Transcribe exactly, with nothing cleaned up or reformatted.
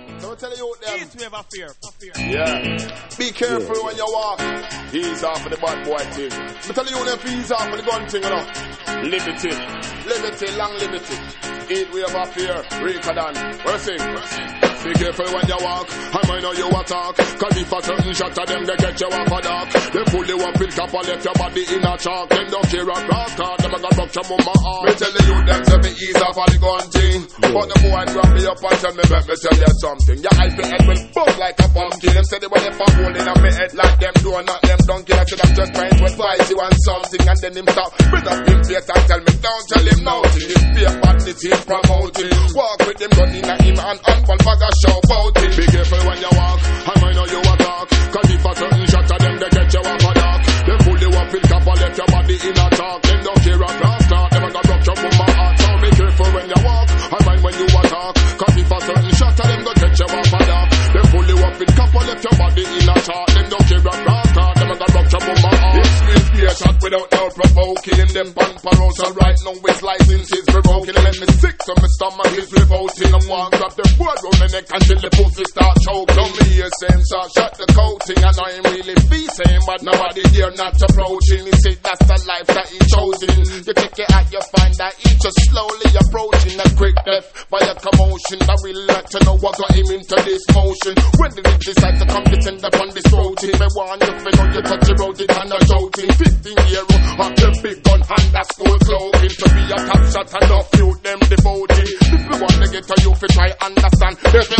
So I tell you them. East wave of fear. Of fear. Yeah. Be careful yeah. when you walk. Ease off of the bad boy thing. I tell you them ease off of the gun thing, you know. Liberty. Liberty, long liberty. Eight wave of fear. Rikadan. Versing. Be careful when you walk. I might know you attack. Cause if a certain shot of them, they get you off a dark. They pull you up in cap and left your body in a chalk. Them don't care a grass card. Them a got rupture mama arm. Me tell you them to be ease off of the gun thing. Yeah. But the boy grab me up and tell me, let me tell you something. Your eye head will bug like a pumpkin. Them say they want to pop hole in my head like them donut. Them donkey. I said I'm just trying to advise you on something. And then him stop. Bring up him face and tell me, don't tell him nothing. This fear badness he's promoting. Walk with him gun in a him and unball bag of show about it. Be careful when you walk. I might know you attack. Cause if a certain shot of them, they get you off a dark. They pull you up in cap and left your body in a talk. Them don't care a grass card. Them a got rupture from my heart. So be careful when you walk. I mind when you attack. Cause if a certain shot of them, go get you off a dark. They pull you up in cap and left your body in a talk. Them don't care a grass card. Them a got rupture from my heart. This is a shot without no provoking. Him them pan paroles. So right now his license is revoking. Let me sick so my stomach is revolting. I'm one grab the board round the neck until the pussy start choking. Don't be the same, so shut the coating. I know him really be same, but nobody dare not approaching. He say that's the life that he chosen. You take it out, you find that he just slowly approaching a quick death by a commotion. I really like to know what got him into this motion. When did he decide to come descend upon this routine? Me want you to know you touch the road, it and a joking. Fifteen year old, have the big gun hand that school clothing. To be a top shot and off you them devoted. If you want to get to you, fi try understand. There's no